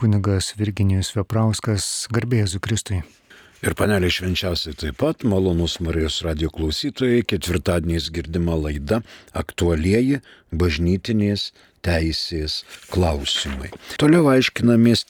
kunigas Virginijus Veprauskas, garbė Jėzui Kristui. Ir panelė švenčiausiai taip pat, malonūs Marijos radijo klausytojai, ketvirtadieniais girdima laida aktualieji bažnytinės teisės klausimai. Toliau aiškinamės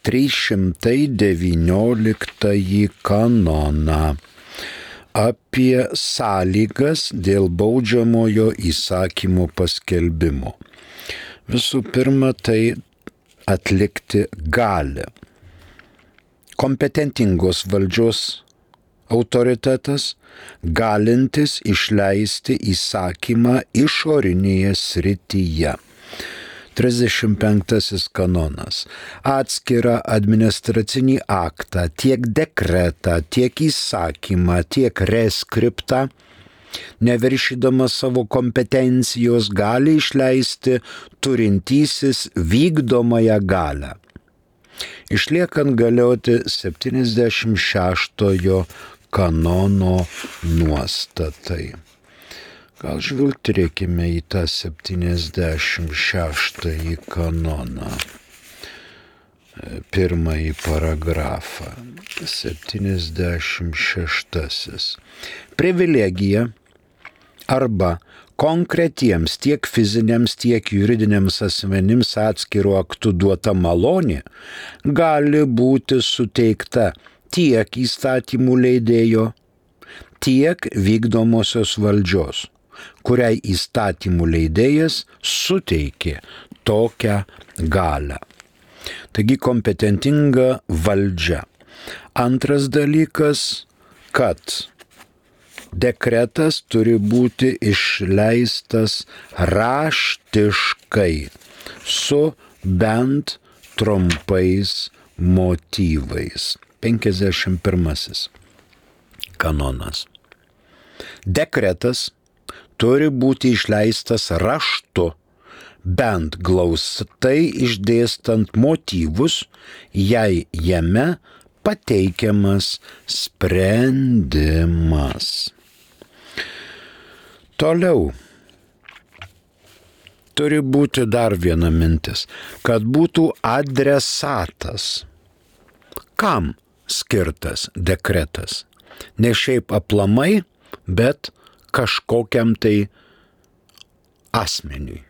319 kanoną apie sąlygas dėl baudžiamojo įsakymo paskelbimo. Visų pirma, tai atlikti gali. Kompetentingos valdžios autoritetas, galintis išleisti įsakymą išorinėje srityje. 35 kanonas. Atskirą administracinį aktą, tiek dekretą, tiek įsakymą, tiek reskriptą, neviršydama savo kompetencijos, gali išleisti turintysis vykdomąją galią. Išliekant galioti 76 kanono nuostatai. Gal žvilgterėkime į tą 76 kanoną. Pirmąjį paragrafą. 76. Privilegija arba konkretiems tiek fiziniams, tiek juridiniams asmenims atskiru aktu duota malonė gali būti suteikta tiek įstatymų leidėjo, tiek vykdomosios valdžios, kuriai įstatymų leidėjas suteikė tokią galią. Taigi kompetentinga valdžia. Antras dalykas, kad dekretas turi būti išleistas raštiškai su bent trumpais motyvais. 51 kanonas. Dekretas turi būti išleistas raštu, bent glaustai išdėstant motyvus, jei jame pateikiamas sprendimas. Toliau turi būti dar viena mintis, kad būtų adresatas. Kam skirtas dekretas? Ne šiaip aplamai, bet kažkokiam tai asmeniui.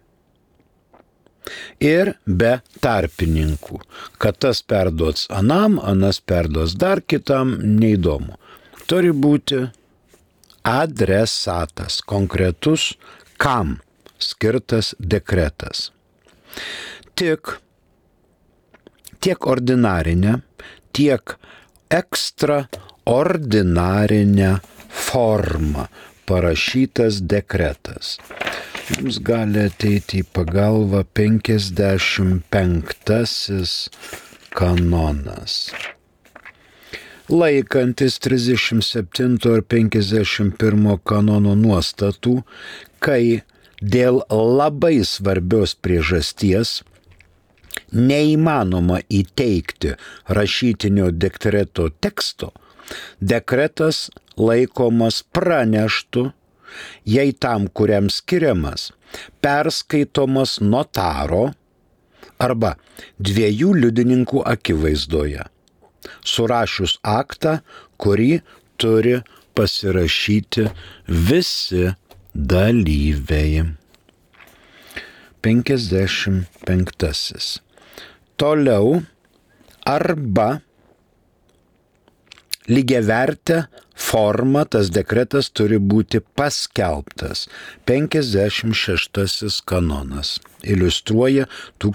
Ir be tarpininkų, kad tas perduots anam, anas perduos dar kitam, neįdomu. Turi būti adresatas, konkretus, kam skirtas dekretas. Tiek ordinarinė, tiek ekstraordinarinė forma parašytas dekretas. Jums gali ateiti į pagalbą 55 kanonas. Laikantis 37 ir 51 kanono nuostatų, kai dėl labai svarbios priežasties neįmanoma įteikti rašytinio dekreto teksto, dekretas laikomas praneštu, jei tam, kuriam skiriamas, perskaitomas notaro arba dviejų liudininkų akivaizdoje, surašius aktą, kurį turi pasirašyti visi dalyviai. 55. Toliau arba lygiavertė forma tas dekretas turi būti paskelbtas. 56 kanonas iliustruoja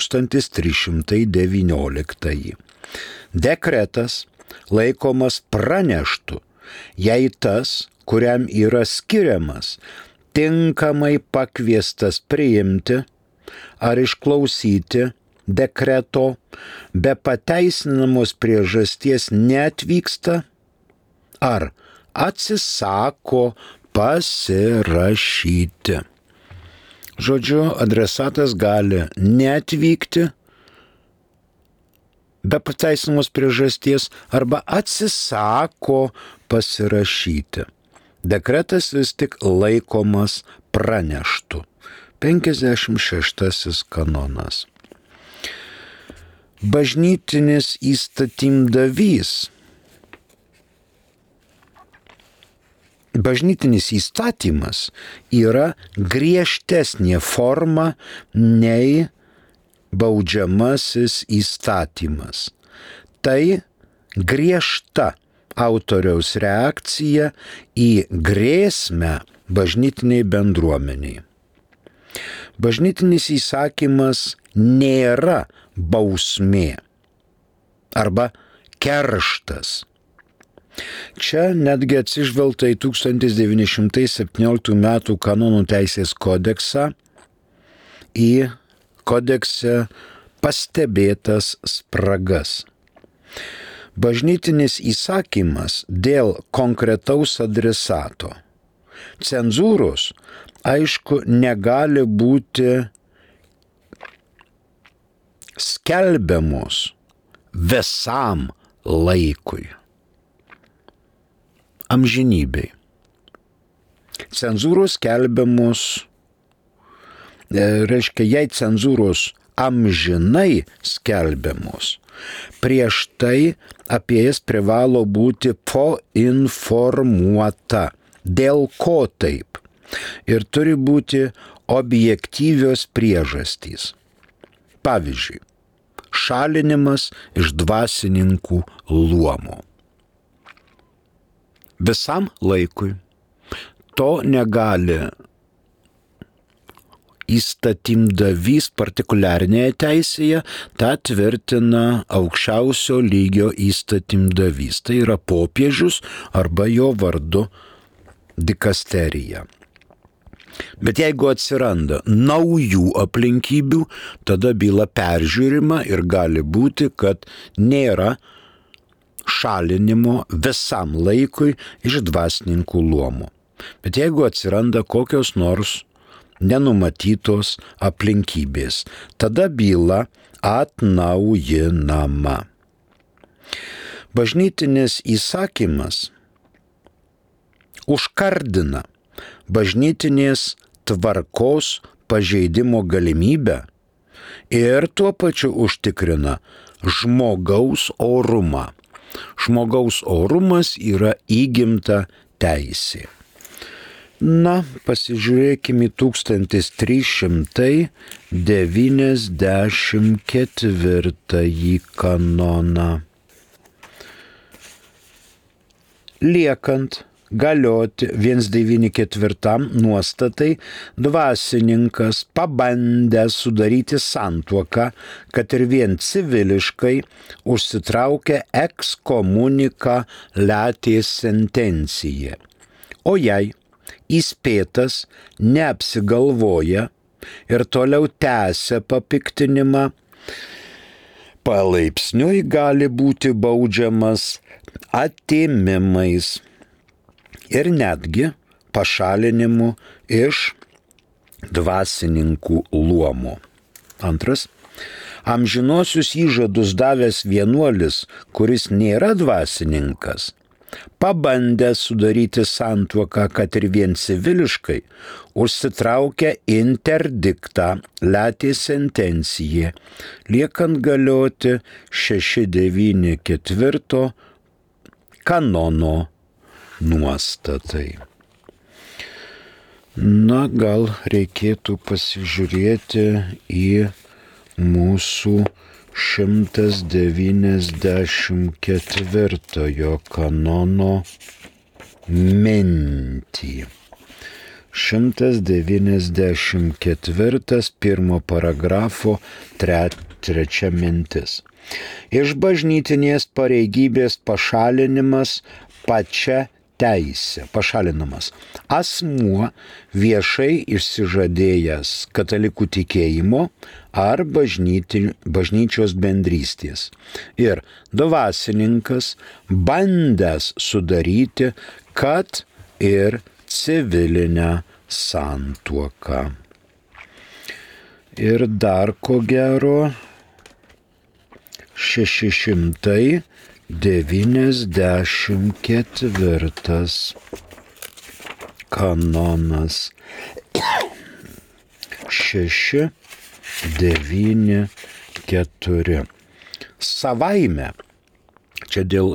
1319. Dekretas laikomas praneštu, jei tas, kuriam yra skiriamas, tinkamai pakviestas priimti ar išklausyti dekreto, be pateisinamos priežasties neatvyksta ar atsisako pasirašyti. Žodžiu, adresatas gali neatvykti be pateisinamos priežasties arba atsisako pasirašyti. Dekretas vis tik laikomas praneštu. 56 kanonas. bažnytinis įstatymdavys. Bažnytinis įstatymas yra griežtesnė forma nei baudžiamasis įstatymas. Tai griežta autoriaus reakcija į grėsmę bažnytiniai bendruomeniai. Bažnytinis įsakymas nėra bausmė arba kerštas. Čia netgi atsižvelgta į 1917 m. kanonų teisės kodeksą, į kodekse pastebėtas spragas. Bažnytinis įsakymas dėl konkretaus adresato. Cenzūros, aišku, negali būti skelbiamos visam laikui. Amžinybei. Cenzūros skelbiamos, reiškia, jei cenzūros amžinai skelbiamos, prieš tai apie jas privalo būti poinformuota. Dėl ko taip? Ir turi būti objektyvios priežastys. Pavyzdžiui, šalinimas iš dvasininkų luomo. Visam laikui. To negali įstatymdavys partikuliarinėje teisėje, tą tvirtina aukščiausio lygio įstatymdavys. Tai yra popiežius arba jo vardu dikasterija. Bet jeigu atsiranda naujų aplinkybių, tada byla peržiūrima ir gali būti, kad nėra šalinimo visam laikui iš dvasininkų luomo. Bet jeigu atsiranda kokios nors nenumatytos aplinkybės, tada byla atnaujinama. Bažnytinis įsakymas užkardina bažnytinės tvarkos pažeidimo galimybę ir tuo pačiu užtikrina žmogaus orumą. Žmogaus orumas yra įgimta teisė. Na, pasižiūrėkime į 1394 kanoną. Liekant galioti 194 nuostatai, dvasininkas pabandęs sudaryti santuoką, kad ir vien civiliškai, užsitraukia ekskomuniką letės sentenciją. O jei įspėtas neapsigalvoja ir toliau tęsia papiktinimą, palaipsniui gali būti baudžiamas atėmimais ir netgi pašalinimu iš dvasininkų luomo. Antras. Amžinuosius įžadus davęs vienuolis, kuris nėra dvasininkas, pabandęs sudaryti santuoką, kad ir vien civiliškai, užsitraukia interdiktą letės sentenciją, liekant galioti 694 kanono nuostatai. Na, gal reikėtų pasižiūrėti į mūsų 194 kanono mintį. 194 pirmo paragrafo trečia mintis. Iš bažnytinės pareigybės pašalinimas pačia teisė. Pašalinamas asmuo viešai išsižadėjęs katalikų tikėjimo ar bažnyčios bendrystės ir dvasininkas bandęs sudaryti, kad ir civilinę santuoką. Ir dar ko gero 694 kanonas. 694. savaime, čia dėl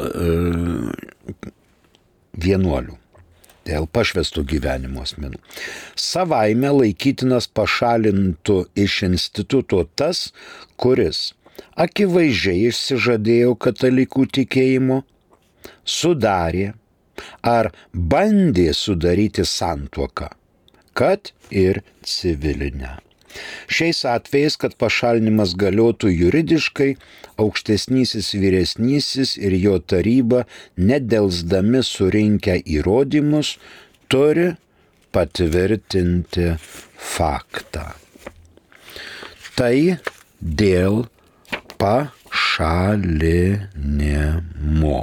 vienuolių, dėl pašvestų gyvenimo asmenų, savaime laikytinas pašalintų iš instituto tas, kuris akivaizdžiai išsižadėjo katalikų tikėjimo, sudarė ar bandė sudaryti santuoką, kad ir civilinę. Šiais atvejais, kad pašalinimas galiotų juridiškai, aukštesnysis vyresnysis ir jo taryba, nedelsdami surinkę įrodymus, turi patvirtinti faktą. Tai dėl pašalinimo.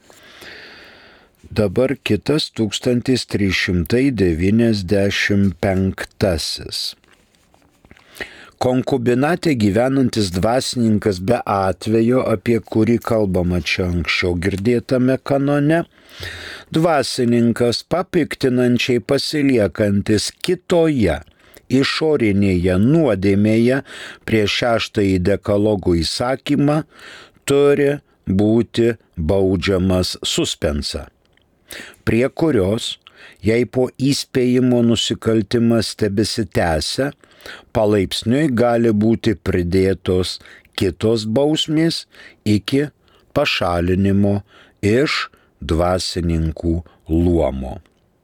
Dabar kitas 1395. Konkubinate gyvenantis dvasininkas be atvejo, apie kurį kalbama čia anksčiau girdėtame kanone, dvasininkas papiktinančiai pasiliekantis kitoje išorinėje nuodėmėje prieš 6 dekalogų įsakymą turi būti baudžiamas suspensa, prie kurios, jei po įspėjimo nusikaltimas tebesitęsia, palaipsniui gali būti pridėtos kitos bausmės iki pašalinimo iš dvasininkų luomo.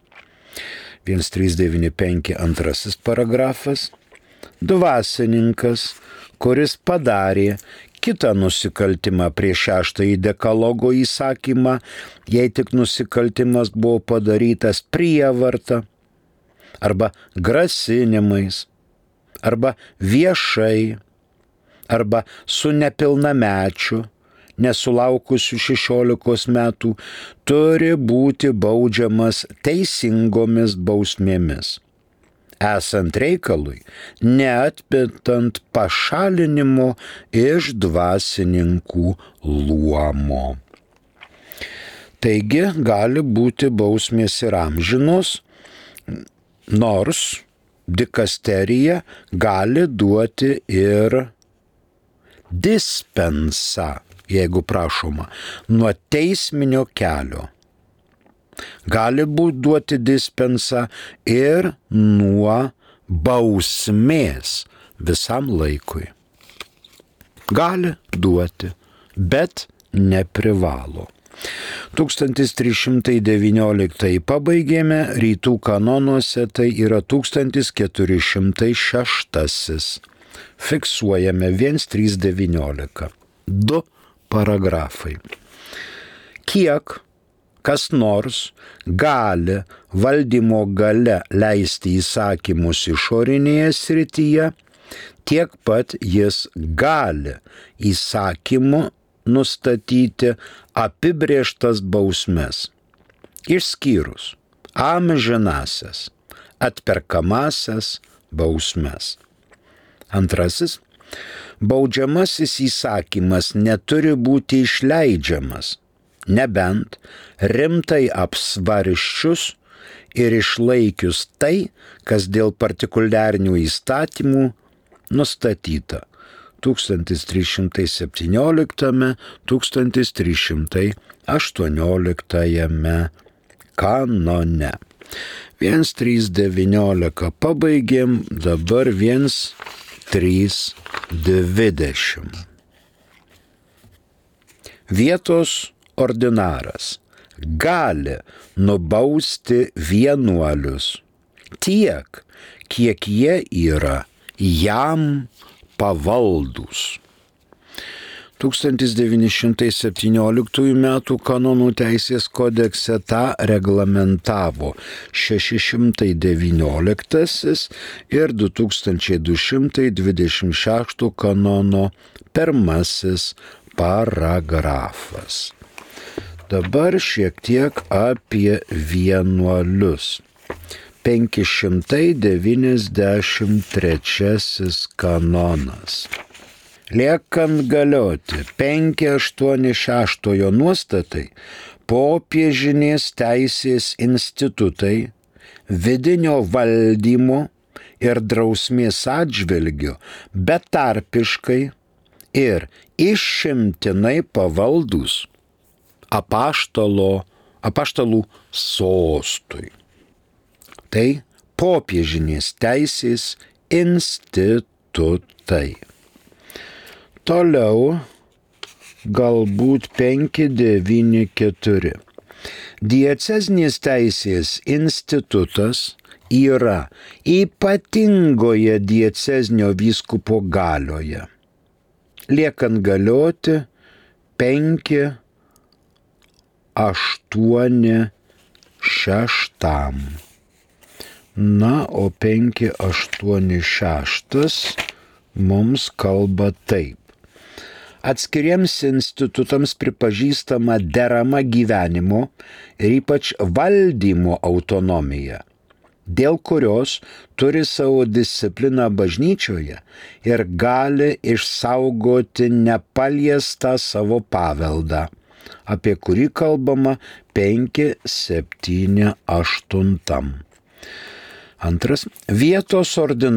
1395 antrasis paragrafas. Dvasininkas, kuris padarė kitą nusikaltimą prieš 6 dekalogo įsakymą, jei tik nusikaltimas buvo padarytas prievarta arba grasinimais, arba viešai, arba su nepilnamečiu, nesulaukusiu 16 metų, turi būti baudžiamas teisingomis bausmėmis, esant reikalui, neatmetant pašalinimo iš dvasininkų luomo. Taigi gali būti bausmės ir amžinos, nors dikasterija gali duoti ir dispensą, jeigu prašoma, nuo teisminio kelio. Gali būti duoti dispensą ir nuo bausmės visam laikui. Gali duoti, bet neprivalo. 1319 pabaigėme, rytų kanonuose tai yra 1406. Fiksuojame 1319. 2 paragrafai. Kiek kas nors gali valdymo gale leisti įsakymus išorinėje srityje, tiek pat jis gali įsakymu nustatyti apibrėžtas bausmes, išskyrus amžinasias, atperkamasias bausmes. Antrasis, baudžiamasis įsakymas neturi būti išleidžiamas, nebent rimtai apsvarsčius ir išlaikius tai, kas dėl partikuliarinių įstatymų nustatyta 1318 kanone. 1319 pabaigėm, dabar 1320. Vietos ordinaras gali nubausti vienuolius tiek, kiek jie yra jam pavaldūs. 1917 m. kanonų teisės kodekse tą reglamentavo 619 ir 2226 kanono 1 paragrafas. Dabar šiek tiek apie vienuolius. 593 kanonas. Liekant galioti 586 nuostatai, popiežinės teisės institutai vidinio valdymo ir drausmės atžvilgiu betarpiškai ir išimtinai pavaldus apaštalų sostui. Tai popiežinės teisės institutai. Toliau galbūt 594. Diecezinės teisės institutas yra ypatingoje diecezinio vyskupo galioje, liekant galioti 586. Na, o 586 mums kalba taip. Atskiriems institutams pripažįstama derama gyvenimo ir ypač valdymo autonomija, dėl kurios turi savo discipliną bažnyčioje ir gali išsaugoti nepaliestą savo paveldą, apie kurį kalbama 578. Antras, vietos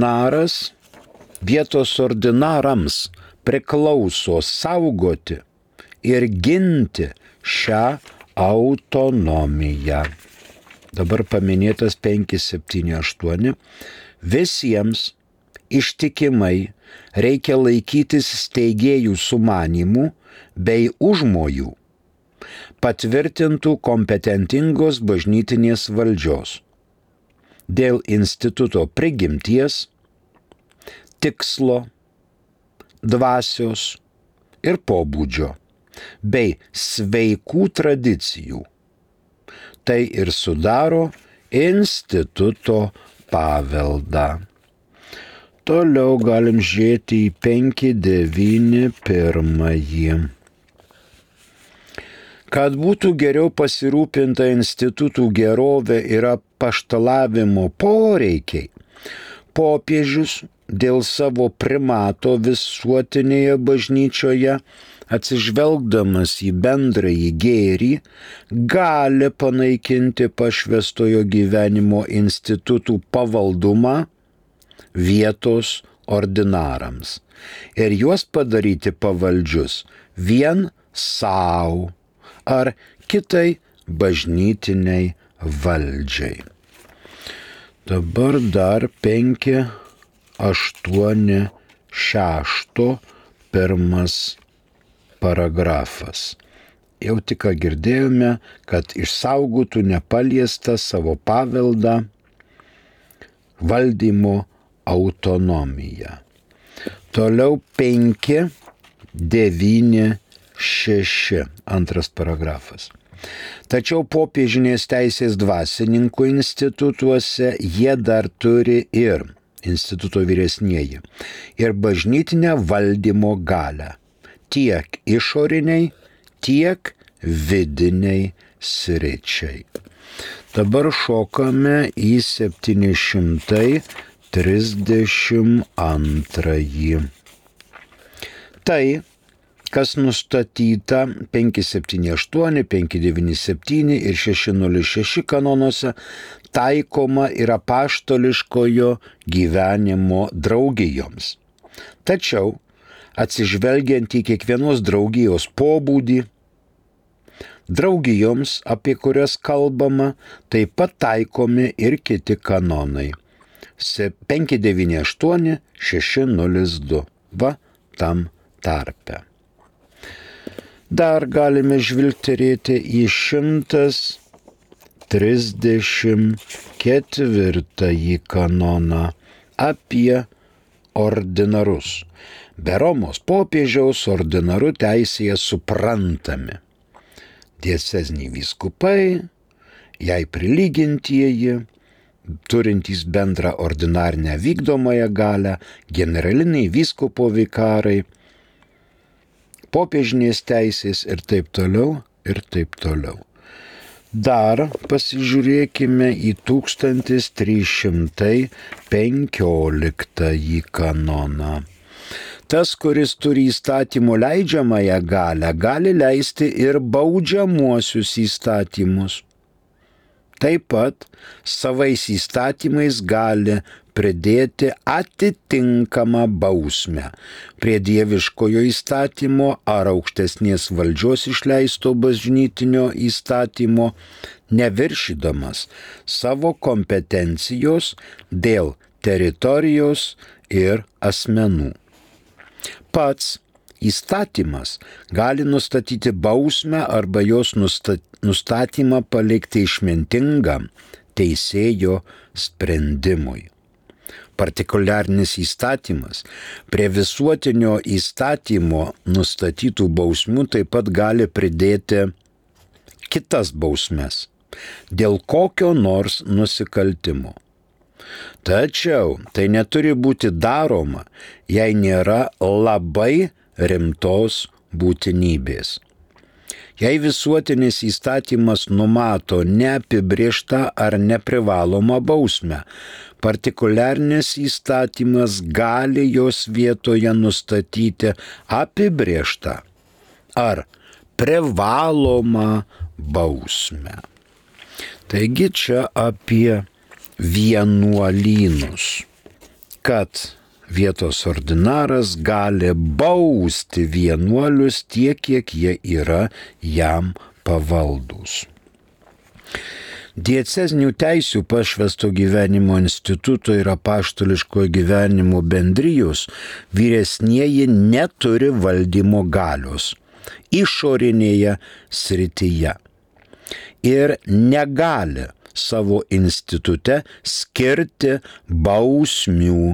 ordinarams priklauso saugoti ir ginti šią autonomiją. Dabar paminėtas 578. Visiems ištikimai reikia laikytis steigėjų sumanimų bei užmojų, patvirtintų kompetentingos bažnytinės valdžios. Dėl instituto prigimties, tikslo, dvasios ir pobūdžio, bei sveikų tradicijų. Tai ir sudaro instituto paveldą. Toliau galim žiūrėti į 591. Kad būtų geriau pasirūpinta institutų gerovė ir apaštalavimo poreikiai, popiežius dėl savo primato visuotinėje bažnyčioje, atsižvelgdamas į bendrąjį gėrį, gali panaikinti pašvęstojo gyvenimo institutų pavaldumą vietos ordinarams ir juos padaryti pavaldžius vien savo ar kitai bažnytiniai valdžiai. Dabar dar 586 pirmas paragrafas. Jau tik girdėjome, kad išsaugotų nepaliestą savo paveldą valdymo autonomiją. Toliau 596 antras paragrafas. Tačiau popiežinės teisės dvasininkų institutuose jie dar turi ir instituto vyresnieji ir bažnytinę valdymo galią tiek išoriniai, tiek vidiniai sričiai. Dabar šokame į 732. Tai, kas nustatyta 578, 597 ir 606 kanonuose, taikoma ir apaštališkojo gyvenimo draugijoms. Tačiau, atsižvelgiant į kiekvienos draugijos pobūdį, draugijoms, apie kurias kalbama, taip pat taikomi ir kiti kanonai. 598, 602. Va tam tarpe. Dar galime žvilgterėti į 134 kanoną apie ordinarus. Be Romos popiežiaus ordinarų teisėje suprantami dieceziniai vyskupai, jai prilygintieji, turintys bendrą ordinarinę vykdomąją galią, generaliniai vyskupo vikarai, popiežinės teisės ir taip toliau, ir taip toliau. Dar pasižiūrėkime į 1315 kanoną. Tas, kuris turi įstatymo leidžiamąją galią, gali leisti ir baudžiamuosius įstatymus. Taip pat savais įstatymais gali pridėti atitinkamą bausmę prie dieviškojo įstatymo ar aukštesnės valdžios išleisto bažnytinio įstatymo, neviršydamas savo kompetencijos dėl teritorijos ir asmenų. Pats įstatymas gali nustatyti bausmę arba jos nustatymą palikti išmintingam teisėjo sprendimui. Partikuliarinis įstatymas prie visuotinio įstatymo nustatytų bausmių taip pat gali pridėti kitas bausmes dėl kokio nors nusikaltimo. Tačiau tai neturi būti daroma, jei nėra labai rimtos būtinybės. Jei visuotinis įstatymas numato neapibrėžtą ar neprivalomą bausmę, partikuliarinis įstatymas gali jos vietoje nustatyti apibrėžtą ar privalomą bausmę. Taigi čia apie vienuolynus, kad vietos ordinaras gali bausti vienuolius tiek, kiek jie yra jam pavaldūs. Diecezinių teisių pašvęsto gyvenimo instituto ir apaštališkojo gyvenimo bendrijos vyresnieji neturi valdymo galios išorinėje srityje ir negali savo institute skirti bausmių.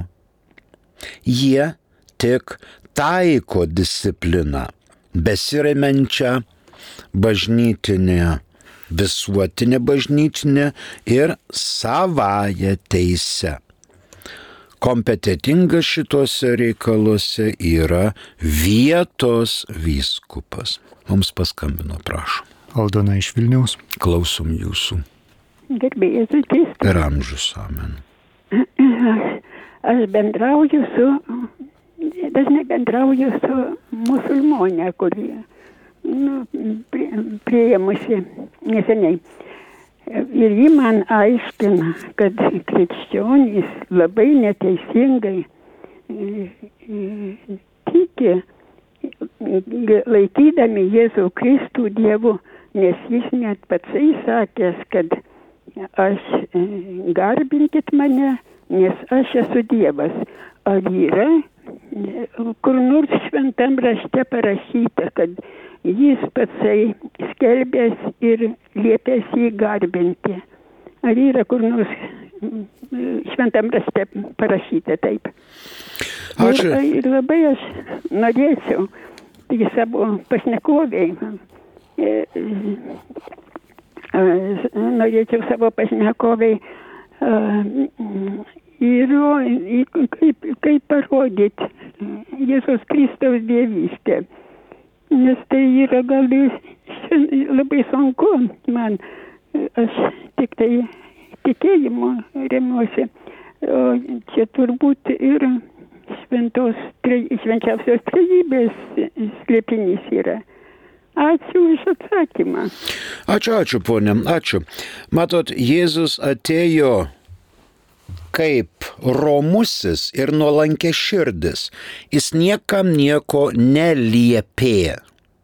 Jie tik taiko discipliną, besiremiančią bažnytinę, visuotinę bažnytinę ir savąją teisę. Kompetitingas šitose reikaluose yra vietos vyskupas. Mums paskambino, prašom. Aldona iš Vilniaus. Klausom jūsų. Garbė Jėzui Kristui. Per amžius, amen. Aš dažnai bendrauju su musulmonė, kuri priėmusi neseniai. Ir ji man aiškina, kad krikščionys labai neteisingai tiki, laikydami Jėzų Kristų Dievu, nes jis net patsai sakęs, kad aš garbinkit mane, nes aš esu Dievas. Ar yra kur nors šventam rašte parašyta, kad jis patsai skelbęs ir liepęs jį garbinti? Ar yra kur nors šventam rašte parašyta taip? Ačiū. Ir labai aš norėčiau savo pašnekoviai, kaip parodyti Jėzus Kristaus dievystę. Nes tai yra gal labai sunku man. Aš tik tai tikėjimu remiuosi. O čia turbūt ir švenčiausios trejybės slėpinys yra. Ačiū už atsakymą. Ačiū, ponė, ačiū. Matot, Jėzus atėjo kaip romusis ir nuolankiaširdis. Jis niekam nieko neliepė.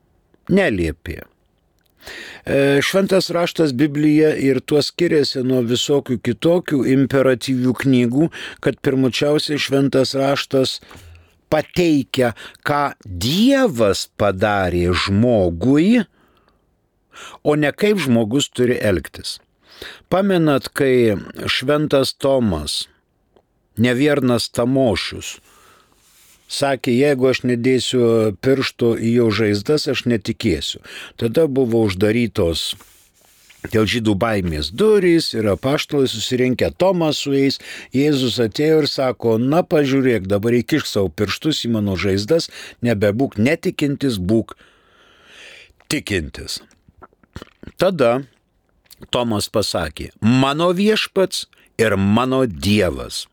Šventas raštas Biblija ir tuo skiriasi nuo visokių kitokių imperatyvių knygų, kad pirmučiausiai šventas raštas pateikia, ką Dievas padarė žmogui, o ne kaip žmogus turi elgtis. Pamenat, kai šventas Tomas, neviernas Tamošius, sakė, jeigu aš nedėsiu piršto į jo žaizdas, aš netikėsiu. Tada buvo uždarytos dėl žydų baimės durys ir apaštalai susirinkę, Tomas su jais. Jėzus atėjo ir sako, na pažiūrėk, dabar įkišk savo pirštus į mano žaizdas, nebebūk netikintis, būk tikintis. Tada Tomas pasakė, mano viešpats ir mano Dievas.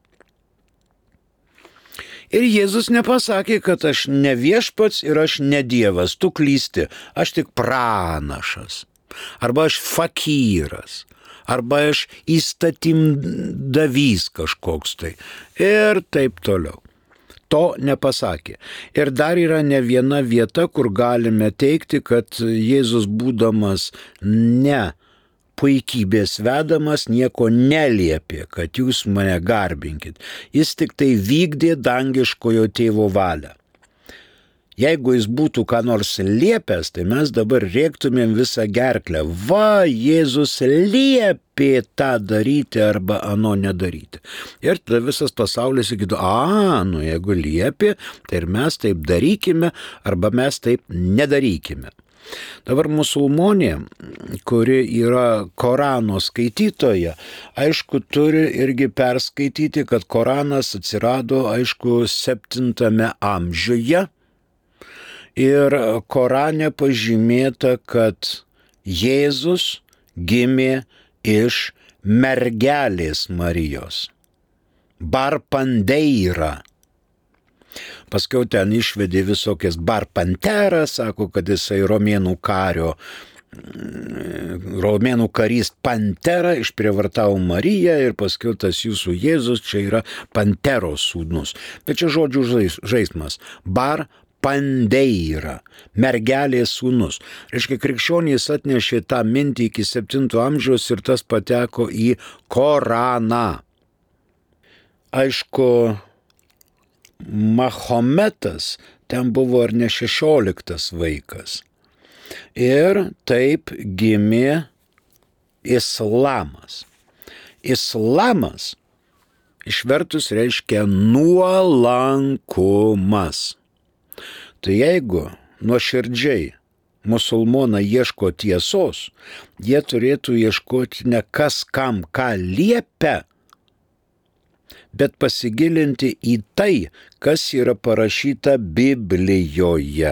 Ir Jėzus nepasakė, kad aš ne viešpats ir aš ne Dievas, tu klysti, aš tik pranašas. Arba aš fakyras, arba aš įstatymdavys kažkoks tai ir taip toliau. To nepasakė. Ir dar yra ne viena vieta, kur galime teikti, kad Jėzus būdamas ne puikybės vedamas nieko neliepė, kad jūs mane garbinkit. Jis tik tai vykdė dangiškojo tėvo valią. Jeigu jis būtų ką nors liepęs, tai mes dabar rėktumėm visą gerklę. Va, Jėzus liepė tą daryti arba ano nedaryti. Ir tada visas pasaulis sakytų, jeigu liepė, tai ir mes taip darykime arba mes taip nedarykime. Dabar musulmonė, kuri yra Korano skaitytoja, aišku, turi irgi perskaityti, kad Koranas atsirado, aišku, 7 amžiuje. Ir Korane pažymėta, kad Jėzus gimė iš mergelės Marijos. Bar Pandeira. Paskiau ten išvedė visokias Bar Pantera, sako, kad jisai romėnų karys Pantera išprievartavo Mariją ir paskiau tas jūsų Jėzus čia yra Panteros sūnus. Bet čia žodžių žaismas. Bar Pandeira, mergelės sūnus. Reiškia, krikščionys atnešė tą mintį iki 7 amžiaus ir tas pateko į Koraną. Aišku, Mahometas ten buvo ar ne 16 vaikas. Ir taip gimė islamas. Islamas išvertus reiškia nuolankumas. Tai jeigu nuoširdžiai musulmonai ieško tiesos, jie turėtų ieškoti ne kas kam ką liepia, bet pasigilinti į tai, kas yra parašyta Biblijoje.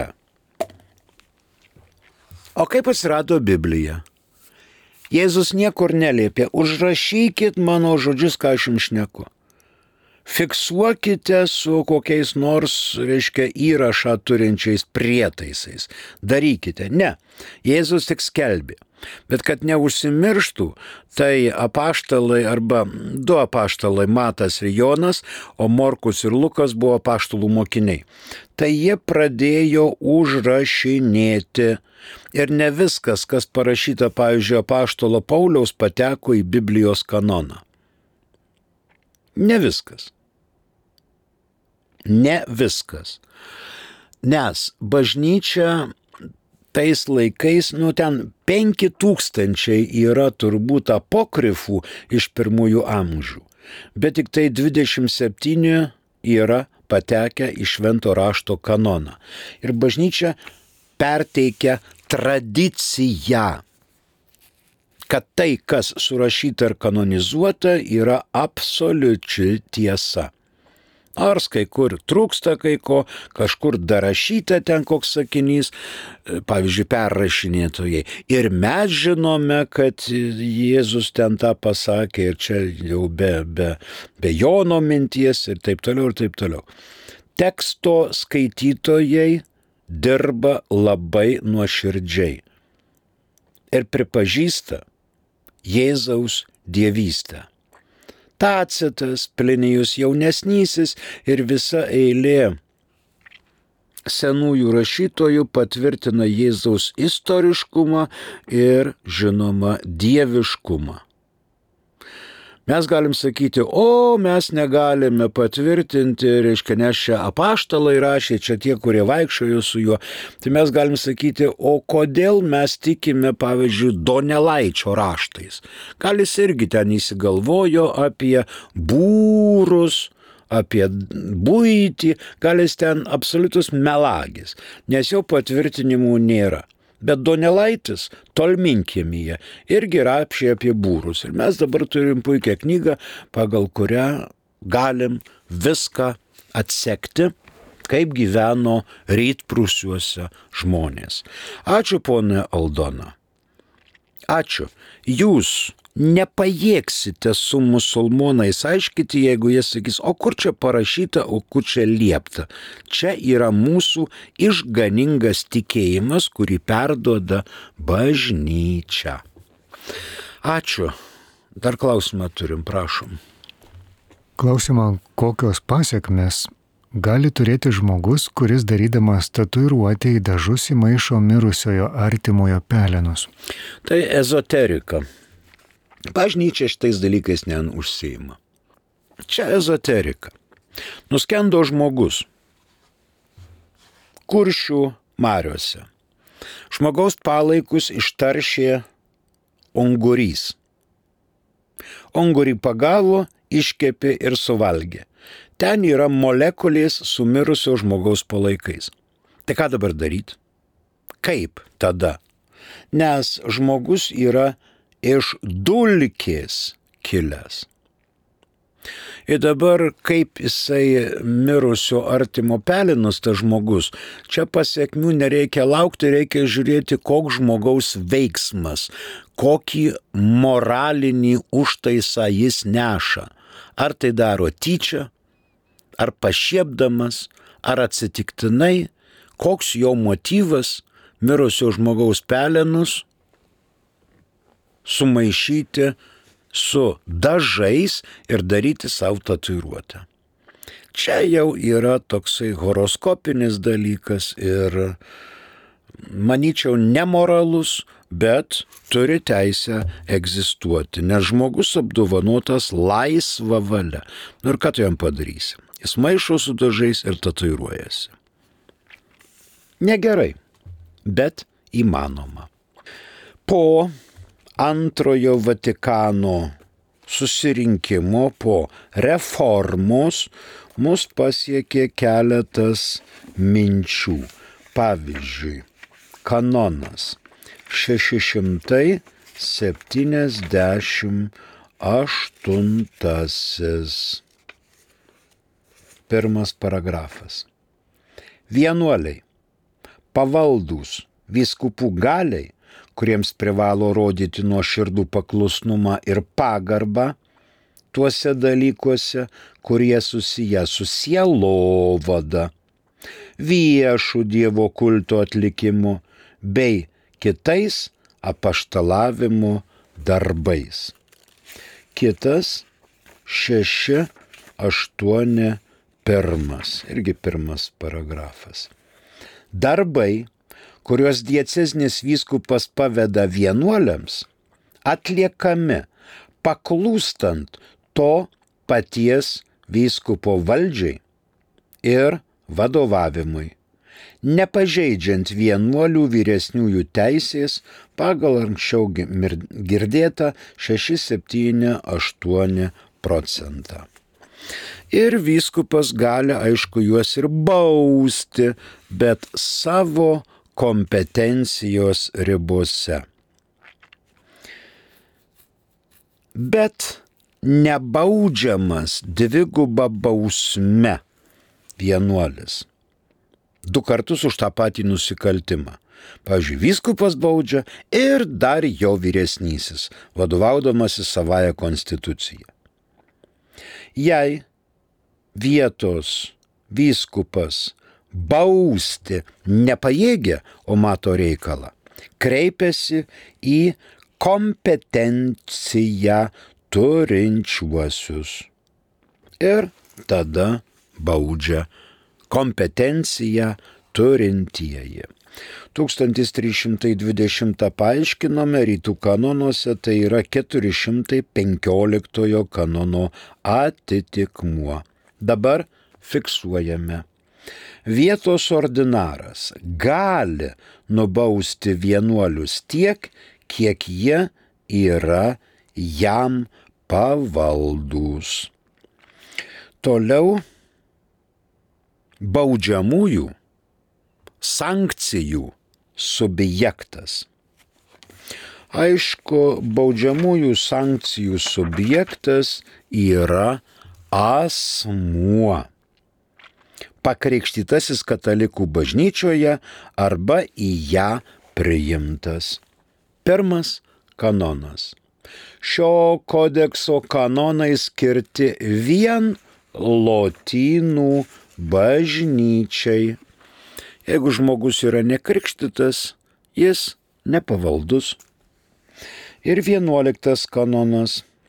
O kaip atsirado Biblija? Jėzus niekur neliepė, užrašykit mano žodžius, ką aš jums šneku. Fiksuokite su kokiais nors, įrašą turinčiais prietaisais. Darykite. Ne. Jėzus tik skelbė. Bet kad neužsimirštų, tai apaštalai arba 2 apaštalai Matas ir Jonas, o Morkus ir Lukas buvo apaštalų mokiniai. Tai jie pradėjo užrašinėti. Ir ne viskas, kas parašyta, pavyzdžiui, apaštalo Pauliaus, pateko į Biblijos kanoną. Ne viskas. Ne viskas. Nes bažnyčia tais laikais, ten 5000 yra turbūt apokrifų iš pirmųjų amžių, bet tik tai 27 yra patekę į švento rašto kanoną. Ir bažnyčia perteikia tradiciją, kad tai, kas surašyta ir kanonizuota, yra absoliuči tiesa. Nors kai kur trūksta kai ko, kažkur darašyta ten koks sakinys, pavyzdžiui, perrašinėtojai. Ir mes žinome, kad Jėzus ten tą pasakė ir čia jau be Jono minties ir taip toliau ir taip toliau. Teksto skaitytojai dirba labai nuoširdžiai ir pripažįsta Jėzaus dievystę. Tacitas, Plinijus jaunesnysis ir visa eilė senųjų rašytojų patvirtina Jėzaus istoriškumą ir, žinoma, dieviškumą. Mes galim sakyti, mes negalime patvirtinti, nes čia apaštalai rašė, čia tie, kurie vaikščiojo su juo. Tai mes galim sakyti, kodėl mes tikime, pavyzdžiui, Donelaičio raštais. Gal jis irgi ten įsigalvojo apie būrus, apie buitį, gal jis ten absoliutus melagis, nes jo patvirtinimų nėra. Bet Donelaitis Tolminkiemyje irgi rašė apie būrus. Ir mes dabar turim puikią knygą, pagal kurią galim viską atsekti, kaip gyveno rytprūsiuose žmonės. Ačiū, ponė Aldona. Ačiū. Jūs nepajėgsite su musulmonais aiškiti, jeigu jie sakys, kur čia parašyta, kur čia liepta. Čia yra mūsų išganingas tikėjimas, kurį perduoda bažnyčia. Ačiū Dar klausimą turim, prašom. Klausimą, kokios pasiekmes gali turėti žmogus, kuris darydamas tatuiruotę į dažus įmaišo mirusiojo artimojo pelenus? Tai ezoterika. Bažnyčia šitais dalykais neužsiima. Čia ezoterika. Nuskendo žmogus Kuršių mariose. Žmogaus palaikus ištaršė ungurys. Ungurį pagavo, iškepė ir suvalgė. Ten yra molekulės su mirusio žmogaus palaikais. Tai ką dabar daryti? Kaip tada? Nes žmogus yra iš dulkės kilęs. Ir dabar kaip jisai mirusio artimo pelenus tas žmogus, čia pasiekmių nereikia laukti, reikia žiūrėti, koks žmogaus veiksmas, kokį moralinį užtaisą jis neša. Ar tai daro tyčia, ar pašiepdamas, ar atsitiktinai, koks jo motyvas mirusio žmogaus pelenus sumaišyti su dažais ir daryti savo tatuiruotę. Čia jau yra toksai horoskopinis dalykas ir, manyčiau, nemoralus, bet turi teisę egzistuoti, nes žmogus apdovanotas laisva valia. Nu ir ką tu jam padarysi? Jis maišo su dažais ir tatuiruojasi. Negerai, bet įmanoma. Po Antrojo Vatikano susirinkimo, po reformos, mus pasiekė keletas minčių. Pavyzdžiui, kanonas 678. Pirmas paragrafas. Vienuoliai, pavaldūs vyskupų galiai, kuriems privalo rodyti nuoširdų paklusnumą ir pagarbą tuose dalykuose, kurie susiję su sielovada, viešų Dievo kulto atlikimu bei kitais apaštalavimo darbais. Kitas 681. Irgi pirmas paragrafas. Darbai, kuriuos dieceznis vyskupas paveda vienuoliams, atliekami paklūstant to paties vyskupo valdžiai ir vadovavimui, nepažeidžiant vienuolių vyresniųjų teisės pagal anksčiau girdėtą 6-7-8%. Ir vyskupas gali, aišku, juos ir bausti, bet savo kompetencijos ribose. Bet nebaudžiamas dviguba bausme vienuolis. 2 kartus už tą patį nusikaltimą. Pavyzdžiui, vyskupas baudžia ir dar jo vyresnysis, vadovaudamasis savąją konstituciją. Jei vietos vyskupas bausti nepajėgia, o mato reikalą, kreipiasi į kompetenciją turinčiuosius ir tada baudžia kompetenciją turintieji. 1320 paaiškinome rytų kanonuose, tai yra 415 kanono atitikmuo. Dabar fiksuojame. Vietos ordinaras gali nubausti vienuolius tiek, kiek jie yra jam pavaldūs. Toliau baudžiamųjų sankcijų subjektas. Aišku, baudžiamųjų sankcijų subjektas yra asmuo, pakrikštytasis katalikų bažnyčioje arba į ją priimtas. Pirmas kanonas. Šio kodekso kanonai skirti vien lotynų bažnyčiai. Jeigu žmogus yra nekrikštytas, jis nepavaldus. Ir 11 kanonas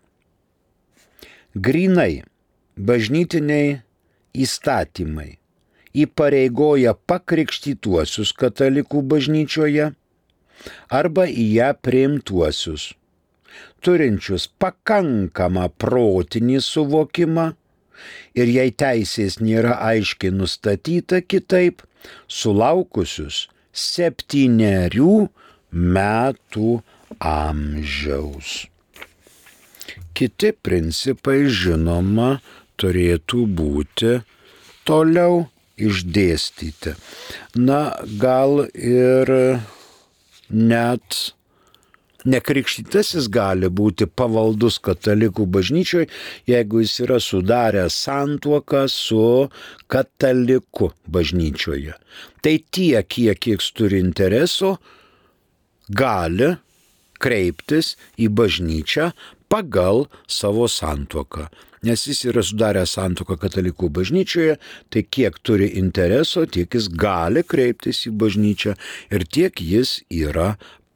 Grynai bažnytiniai įstatymai įpareigoja pakrikštytuosius katalikų bažnyčioje arba į ją priimtuosius, turinčius pakankamą protinį suvokimą ir jei teisės nėra aiškiai nustatyta kitaip, sulaukusius 7 metų amžiaus. Kiti principai, žinoma, turėtų būti toliau išdėstyti. Na, gal ir net nekrikštytasis gali būti pavaldus katalikų bažnyčioj, jeigu jis yra sudaręs santuoką su kataliku bažnyčioje. Tai tiek, kiek jis turi intereso, gali kreiptis į bažnyčią pagal savo santuoką. Nes jis yra sudaręs santuoką katalikų bažnyčioje, tai kiek turi intereso, tiek jis gali kreiptis į bažnyčią ir tiek jis yra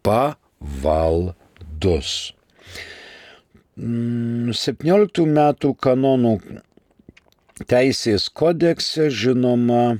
pavaldus. 17 metų kanonų teisės kodekse, žinoma,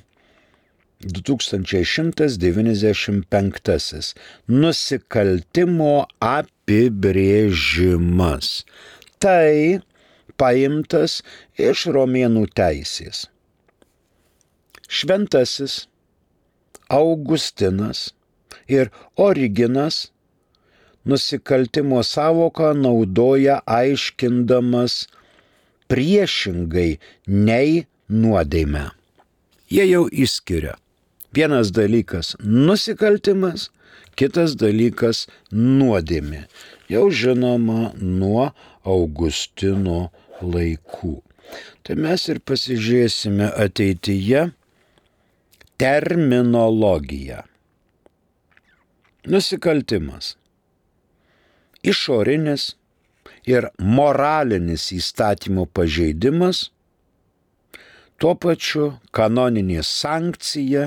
2195 nusikaltimo apibrėžimas. Tai paimtas iš romėnų teisės. Šventasis Augustinas ir Originas nusikaltimo savoką naudoja aiškindamas priešingai nei nuodėmę. Jie jau išskiria. Vienas dalykas nusikaltimas, kitas dalykas nuodėmė. Jau žinoma nuo Augustino laikų. Tai mes ir pasižiūrėsime ateityje terminologiją. Nusikaltimas. Išorinis ir moralinis įstatymo pažeidimas, tuo pačiu kanoninė sankcija,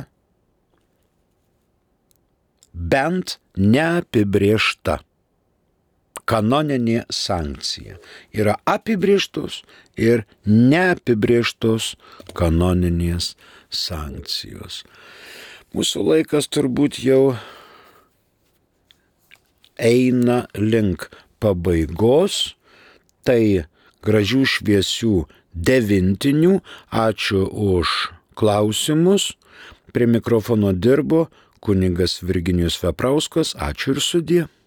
bent neapibrėžta. Kanoninė sankcija. Yra apibrėžtos ir neapibrėžtos kanoninės sankcijos. Mūsų laikas turbūt jau eina link pabaigos. Tai gražių šviesių 9. Ačiū už klausimus. Prie mikrofono dirbo kunigas Virginijus Veprauskas. Ačiū ir sudie.